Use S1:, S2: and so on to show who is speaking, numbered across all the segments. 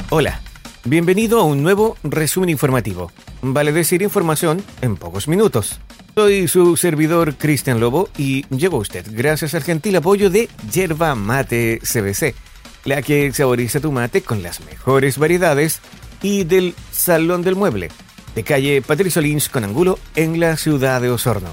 S1: Hola, bienvenido a un nuevo resumen informativo. Vale decir información en pocos minutos. Soy su servidor Cristian Lobo y llegó a usted gracias al gentil apoyo de Yerba Mate CBC, la que saboriza tu mate con las mejores variedades, y del Salón del Mueble, de calle Patricio Lynch con Angulo en la ciudad de Osorno.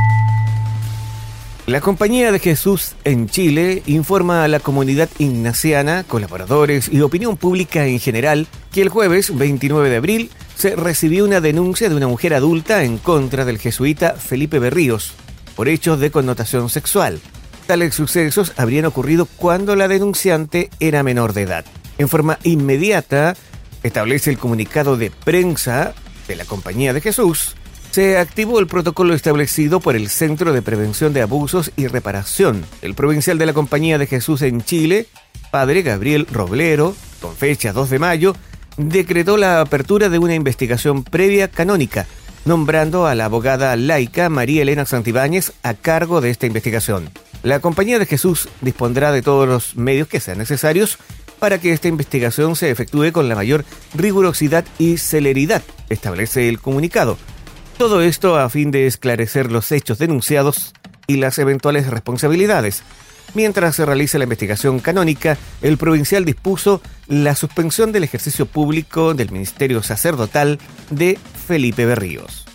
S1: La Compañía de Jesús en Chile informa a la comunidad ignaciana, colaboradores y opinión pública en general que el jueves 29 de abril se recibió una denuncia de una mujer adulta en contra del jesuita Felipe Berríos por hechos de connotación sexual. Tales sucesos habrían ocurrido cuando la denunciante era menor de edad. En forma inmediata, establece el comunicado de prensa de la Compañía de Jesús, se activó el protocolo establecido por el Centro de Prevención de Abusos y Reparación. El provincial de la Compañía de Jesús en Chile, padre Gabriel Roblero, con fecha 2 de mayo, decretó la apertura de una investigación previa canónica, nombrando a la abogada laica María Elena Santibáñez a cargo de esta investigación. La Compañía de Jesús dispondrá de todos los medios que sean necesarios para que esta investigación se efectúe con la mayor rigurosidad y celeridad, establece el comunicado. Todo esto a fin de esclarecer los hechos denunciados y las eventuales responsabilidades. Mientras se realiza la investigación canónica, el provincial dispuso la suspensión del ejercicio público del ministerio sacerdotal de Felipe Berríos.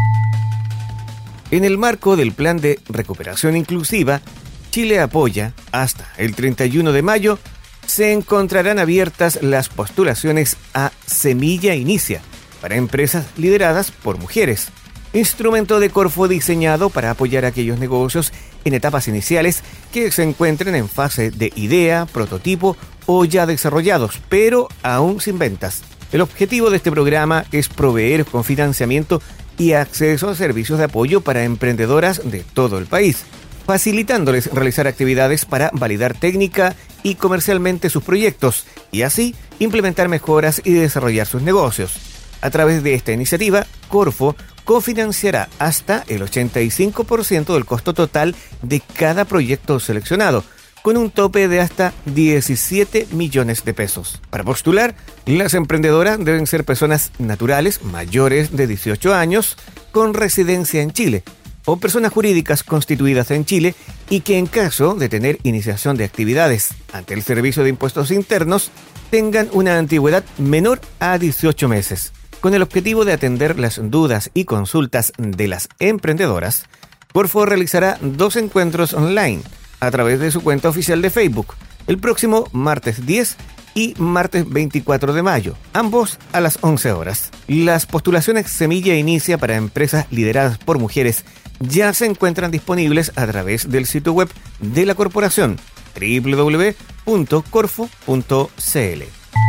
S1: En el marco del Plan de Recuperación Inclusiva, Chile apoya, hasta el 31 de mayo, se encontrarán abiertas las postulaciones a Semilla Inicia, para empresas lideradas por mujeres, instrumento de Corfo diseñado para apoyar a aquellos negocios en etapas iniciales que se encuentren en fase de idea, prototipo o ya desarrollados, pero aún sin ventas. El objetivo de este programa es proveer con financiamiento y acceso a servicios de apoyo para emprendedoras de todo el país, facilitándoles realizar actividades para validar técnica y comercialmente sus proyectos y así implementar mejoras y desarrollar sus negocios. A través de esta iniciativa, Corfo cofinanciará hasta el 85% del costo total de cada proyecto seleccionado, con un tope de hasta 17 millones de pesos. Para postular, las emprendedoras deben ser personas naturales mayores de 18 años con residencia en Chile, o personas jurídicas constituidas en Chile y que en caso de tener iniciación de actividades ante el Servicio de Impuestos Internos tengan una antigüedad menor a 18 meses. Con el objetivo de atender las dudas y consultas de las emprendedoras, Corfo realizará 2 encuentros online a través de su cuenta oficial de Facebook, el próximo martes 10 y martes 24 de mayo, ambos a las 11 horas. Las postulaciones Semilla Inicia para empresas lideradas por mujeres ya se encuentran disponibles a través del sitio web de la corporación www.corfo.cl.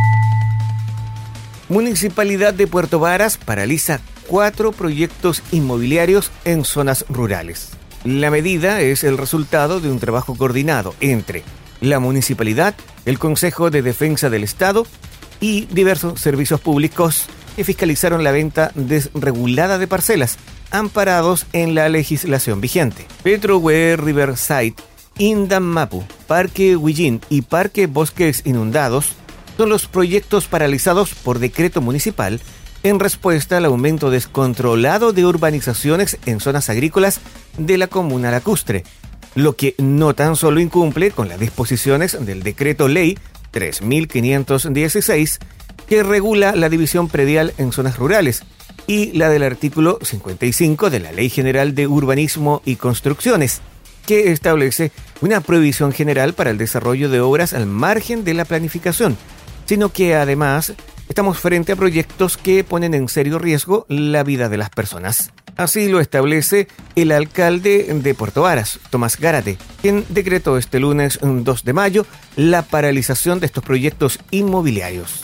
S1: Municipalidad de Puerto Varas paraliza 4 proyectos inmobiliarios en zonas rurales. La medida es el resultado de un trabajo coordinado entre la municipalidad, el Consejo de Defensa del Estado y diversos servicios públicos que fiscalizaron la venta desregulada de parcelas, amparados en la legislación vigente. Petrohue Riverside, Indam Mapu, Parque Huillín y Parque Bosques Inundados son los proyectos paralizados por decreto municipal en respuesta al aumento descontrolado de urbanizaciones en zonas agrícolas de la comuna lacustre, lo que no tan solo incumple con las disposiciones del decreto ley 3516 que regula la división predial en zonas rurales y la del artículo 55 de la Ley General de Urbanismo y Construcciones, que establece una prohibición general para el desarrollo de obras al margen de la planificación, sino que además estamos frente a proyectos que ponen en serio riesgo la vida de las personas. Así lo establece el alcalde de Puerto Varas, Tomás Gárate, quien decretó este lunes 2 de mayo la paralización de estos proyectos inmobiliarios.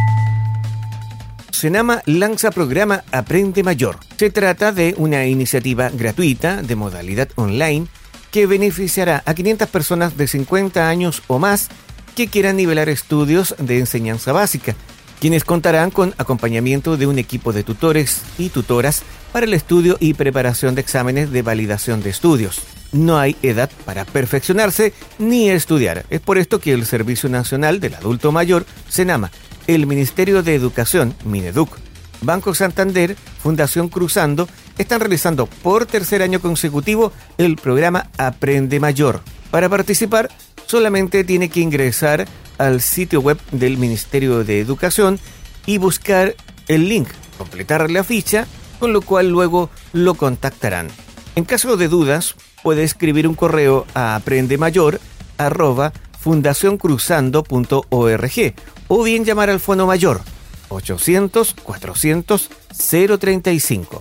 S1: Senama lanza programa Aprende Mayor. Se trata de una iniciativa gratuita de modalidad online que beneficiará a 500 personas de 50 años o más que quieran nivelar estudios de enseñanza básica, quienes contarán con acompañamiento de un equipo de tutores y tutoras para el estudio y preparación de exámenes de validación de estudios. No hay edad para perfeccionarse ni estudiar. Es por esto que el Servicio Nacional del Adulto Mayor, Senama, el Ministerio de Educación, Mineduc, Banco Santander, Fundación Cruzando, están realizando por tercer año consecutivo el programa Aprende Mayor. Para participar, solamente tiene que ingresar al sitio web del Ministerio de Educación y buscar el link, completar la ficha, con lo cual luego lo contactarán. En caso de dudas, puede escribir un correo a aprendemayor@fundacioncruzando.org o bien llamar al Fono Mayor 800-400-035.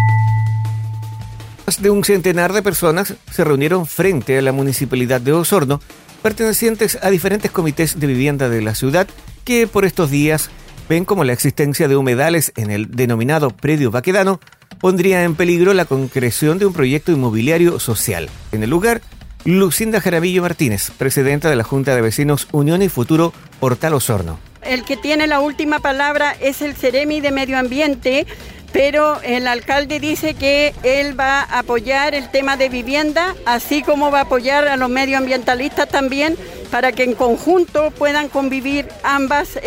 S1: Más de un centenar de personas se reunieron frente a la Municipalidad de Osorno, pertenecientes a diferentes comités de vivienda de la ciudad que por estos días ven como la existencia de humedales en el denominado predio Baquedano pondría en peligro la concreción de un proyecto inmobiliario social. En el lugar, Lucinda Jaramillo Martínez, presidenta de la Junta de Vecinos Unión y Futuro Portal Osorno.
S2: El que tiene la última palabra es el Ceremi de Medio Ambiente, pero el alcalde dice que él va a apoyar el tema de vivienda, así como va a apoyar a los medioambientalistas también, para que en conjunto puedan convivir ambas,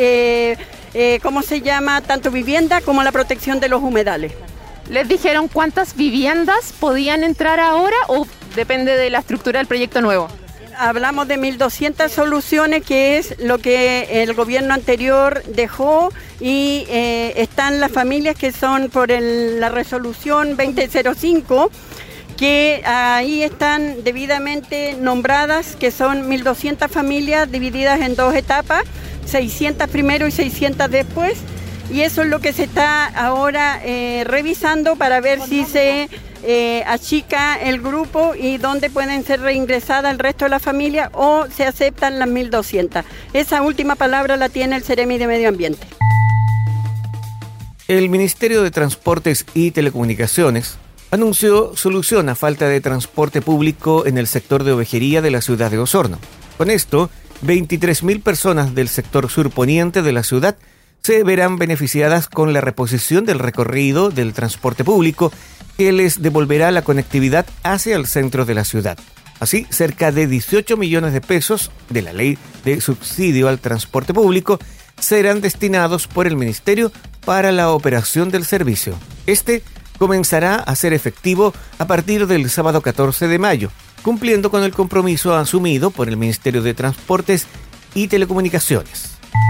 S2: tanto vivienda como la protección de los humedales.
S3: ¿Les dijeron cuántas viviendas podían entrar ahora o depende de la estructura del proyecto nuevo?
S2: Hablamos de 1.200 soluciones, que es lo que el gobierno anterior dejó, y están las familias que son por la resolución 2005, que ahí están debidamente nombradas, que son 1.200 familias divididas en dos etapas, 600 primero y 600 después, y eso es lo que se está ahora revisando para ver si se achica el grupo y dónde pueden ser reingresadas el resto de la familia o se aceptan las 1.200. Esa última palabra la tiene el Ceremi de Medio Ambiente.
S1: El Ministerio de Transportes y Telecomunicaciones anunció solución a falta de transporte público en el sector de ovejería de la ciudad de Osorno. Con esto, 23.000 personas del sector surponiente de la ciudad se verán beneficiadas con la reposición del recorrido del transporte público que les devolverá la conectividad hacia el centro de la ciudad. Así, cerca de 18 millones de pesos de la ley de subsidio al transporte público serán destinados por el Ministerio para la operación del servicio. Este comenzará a ser efectivo a partir del sábado 14 de mayo, cumpliendo con el compromiso asumido por el Ministerio de Transportes y Telecomunicaciones.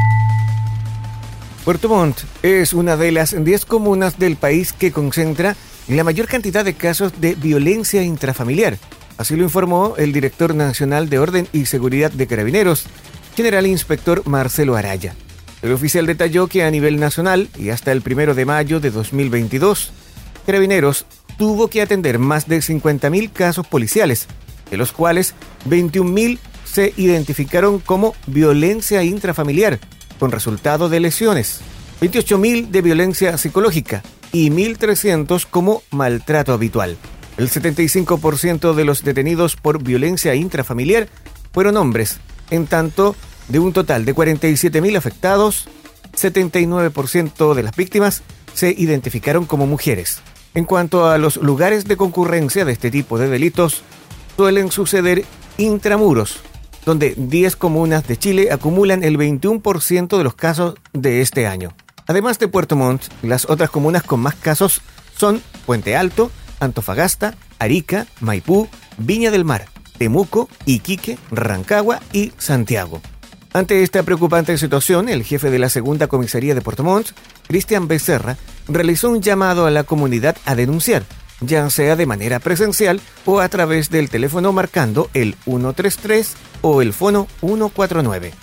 S1: Puerto Montt es una de las 10 comunas del país que concentra la mayor cantidad de casos de violencia intrafamiliar. Así lo informó el director nacional de Orden y Seguridad de Carabineros, general inspector Marcelo Araya. El oficial detalló que a nivel nacional y hasta el 1 de mayo de 2022, Carabineros tuvo que atender más de 50.000 casos policiales, de los cuales 21.000 se identificaron como violencia intrafamiliar, con resultado de lesiones, 28.000 de violencia psicológica y 1.300 como maltrato habitual. El 75% de los detenidos por violencia intrafamiliar fueron hombres, en tanto de un total de 47.000 afectados, 79% de las víctimas se identificaron como mujeres. En cuanto a los lugares de concurrencia de este tipo de delitos, suelen suceder intramuros, donde 10 comunas de Chile acumulan el 21% de los casos de este año. Además de Puerto Montt, las otras comunas con más casos son Puente Alto, Antofagasta, Arica, Maipú, Viña del Mar, Temuco, Iquique, Rancagua y Santiago. Ante esta preocupante situación, el jefe de la segunda comisaría de Puerto Montt, Cristian Becerra, realizó un llamado a la comunidad a denunciar, ya sea de manera presencial o a través del teléfono marcando el 133 o el fono 149.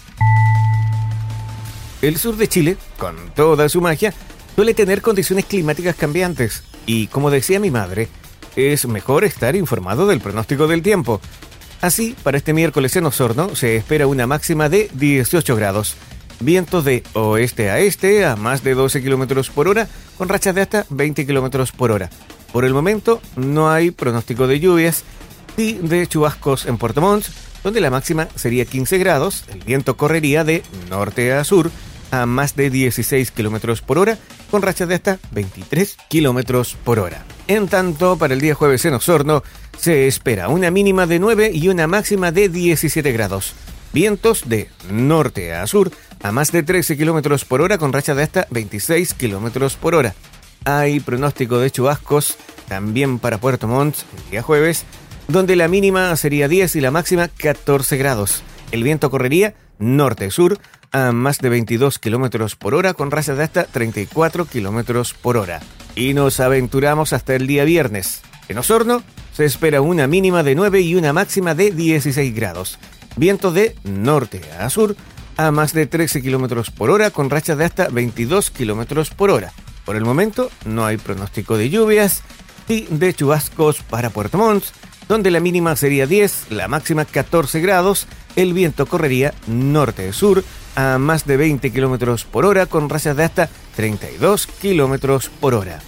S1: El sur de Chile, con toda su magia, suele tener condiciones climáticas cambiantes y, como decía mi madre, es mejor estar informado del pronóstico del tiempo. Así, para este miércoles en Osorno se espera una máxima de 18 grados. Vientos de oeste a este a más de 12 km por hora, con rachas de hasta 20 km por hora. Por el momento no hay pronóstico de lluvias y de chubascos en Puerto Montt, donde la máxima sería 15 grados, el viento correría de norte a sur a más de 16 km por hora, con rachas de hasta 23 km por hora. En tanto, para el día jueves en Osorno se espera una mínima de 9 y una máxima de 17 grados. Vientos de norte a sur a más de 13 kilómetros por hora con rachas de hasta 26 kilómetros por hora. Hay pronóstico de chubascos también para Puerto Montt el día jueves, donde la mínima sería 10 y la máxima 14 grados. El viento correría norte-sur a más de 22 kilómetros por hora con rachas de hasta 34 kilómetros por hora. Y nos aventuramos hasta el día viernes. En Osorno se espera una mínima de 9 y una máxima de 16 grados. Viento de norte a sur a más de 13 kilómetros por hora con rachas de hasta 22 kilómetros por hora. Por el momento no hay pronóstico de lluvias y de chubascos para Puerto Montt, donde la mínima sería 10, la máxima 14 grados. El viento correría norte-sur a más de 20 kilómetros por hora con rachas de hasta 32 kilómetros por hora.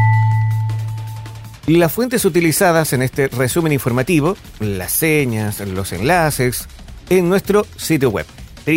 S1: Las fuentes utilizadas en este resumen informativo, las señas, los enlaces, en nuestro sitio web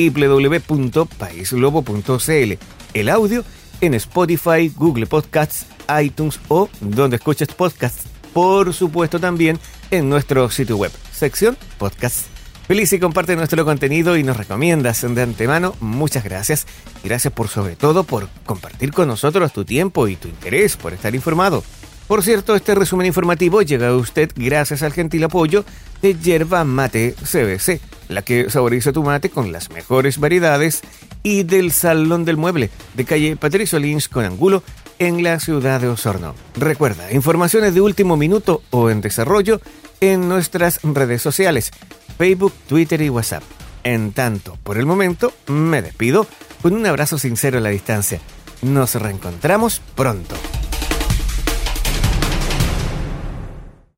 S1: www.paislobo.cl, el audio en Spotify, Google Podcasts, iTunes o donde escuches podcasts. Por supuesto también en nuestro sitio web, sección podcasts. Feliz y comparte nuestro contenido y nos recomiendas de antemano. Muchas gracias. Gracias sobre todo por compartir con nosotros tu tiempo y tu interés por estar informado. Por cierto, este resumen informativo llega a usted gracias al gentil apoyo de Yerba Mate CBC, la que saboriza tu mate con las mejores variedades, y del Salón del Mueble, de calle Patricio Lynch con Angulo, en la ciudad de Osorno. Recuerda, informaciones de último minuto o en desarrollo en nuestras redes sociales, Facebook, Twitter y WhatsApp. En tanto, por el momento, me despido con un abrazo sincero a la distancia. Nos reencontramos pronto.